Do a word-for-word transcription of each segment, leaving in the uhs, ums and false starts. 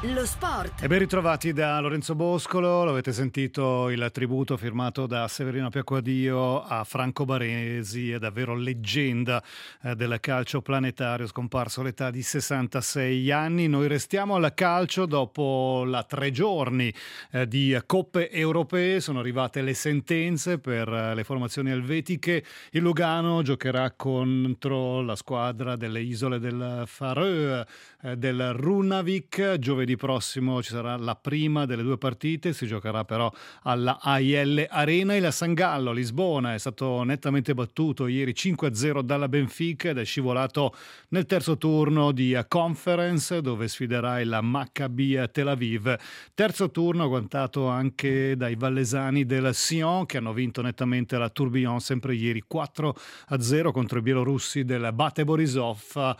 Lo sport. E ben ritrovati da Lorenzo Boscolo, l'avete sentito il tributo firmato da Severino Piacquadio a Franco Baresi, è davvero leggenda eh, del calcio planetario, scomparso all'età di sessantasei anni. Noi restiamo al calcio dopo la tre giorni eh, di coppe europee, sono arrivate le sentenze per eh, le formazioni elvetiche. Il Lugano giocherà contro la squadra delle isole del Faroe, eh, del Runavik, giovedì prossimo ci sarà la prima delle due partite, si giocherà però alla A I L Arena. Il Sangallo Lisbona è stato nettamente battuto ieri cinque a zero dalla Benfica ed è scivolato nel terzo turno di Conference, dove sfiderà il Maccabi Tel Aviv. Terzo turno agguantato anche dai vallesani del Sion, che hanno vinto nettamente la Tourbillon sempre ieri quattro a zero contro i bielorussi del Bate Borisov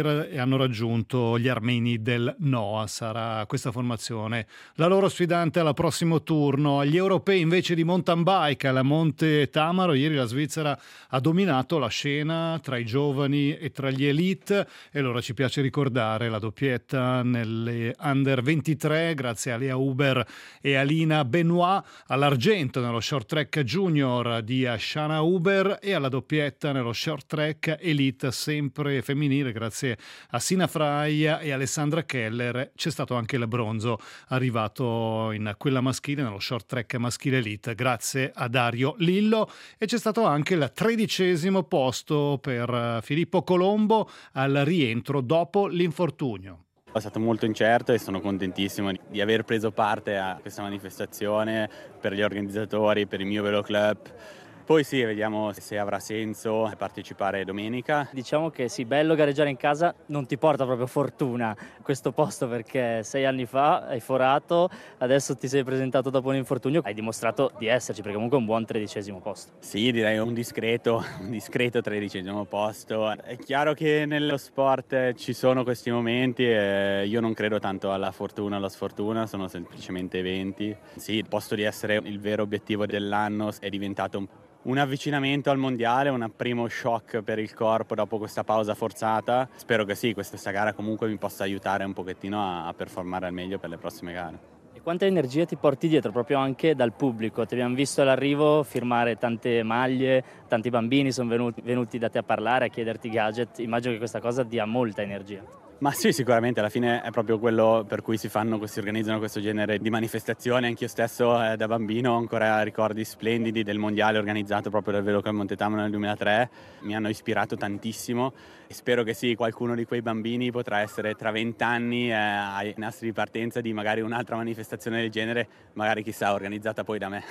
e hanno raggiunto gli armeni del Noa. Sarà questa formazione la loro sfidante al prossimo turno. Agli europei invece di mountain bike alla Monte Tamaro, ieri la Svizzera ha dominato la scena tra i giovani e tra gli elite, e allora ci piace ricordare la doppietta nelle under ventitré grazie a Lea Huber e Alina Benoit, all'argento nello short track junior di Shana Huber e alla doppietta nello short track elite sempre femminile grazie a Sina Fraia e Alessandra Keller. C'è stato anche il bronzo arrivato in quella maschile, nello short track maschile elite, grazie a Dario Lillo, e c'è stato anche il tredicesimo posto per Filippo Colombo al rientro dopo l'infortunio. È stato molto incerto e sono contentissimo di aver preso parte a questa manifestazione per gli organizzatori, per il mio Velo Club. Poi sì, vediamo se avrà senso partecipare domenica. Diciamo che sì, bello gareggiare in casa, non ti porta proprio fortuna questo posto, perché sei anni fa hai forato, adesso ti sei presentato dopo un infortunio, hai dimostrato di esserci, perché comunque è un buon tredicesimo posto. Sì, direi un discreto, un discreto tredicesimo posto. È chiaro che nello sport ci sono questi momenti e io non credo tanto alla fortuna o alla sfortuna, sono semplicemente eventi. Sì, il posto di essere il vero obiettivo dell'anno è diventato un Un avvicinamento al mondiale, un primo shock per il corpo dopo questa pausa forzata. Spero che sì, questa gara comunque mi possa aiutare un pochettino a, a performare al meglio per le prossime gare. E quanta energia ti porti dietro proprio anche dal pubblico? Ti abbiamo visto all'arrivo firmare tante maglie, tanti bambini sono venuti, venuti da te a parlare, a chiederti gadget. Immagino che questa cosa dia molta energia. Ma sì, sicuramente alla fine è proprio quello per cui si fanno, si organizzano questo genere di manifestazioni. Anch'io stesso eh, da bambino ho ancora ricordi splendidi del mondiale organizzato proprio dal Velo Club Monte Tamaro nel duemilatré, mi hanno ispirato tantissimo e spero che sì, qualcuno di quei bambini potrà essere tra vent'anni eh, ai nastri di partenza di magari un'altra manifestazione del genere, magari chissà organizzata poi da me.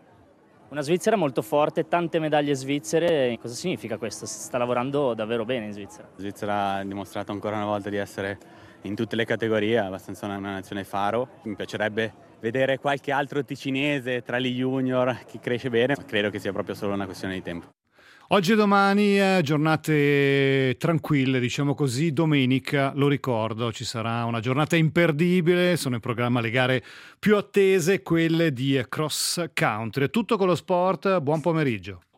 Una Svizzera molto forte, tante medaglie svizzere, cosa significa questo? Si sta lavorando davvero bene in Svizzera. La Svizzera ha dimostrato ancora una volta di essere in tutte le categorie, abbastanza una, una nazione faro. Mi piacerebbe vedere qualche altro ticinese tra gli junior che cresce bene, ma credo che sia proprio solo una questione di tempo. Oggi e domani eh, giornate tranquille, diciamo così. Domenica, lo ricordo, ci sarà una giornata imperdibile, sono in programma le gare più attese, quelle di cross country. È tutto con lo sport, buon pomeriggio.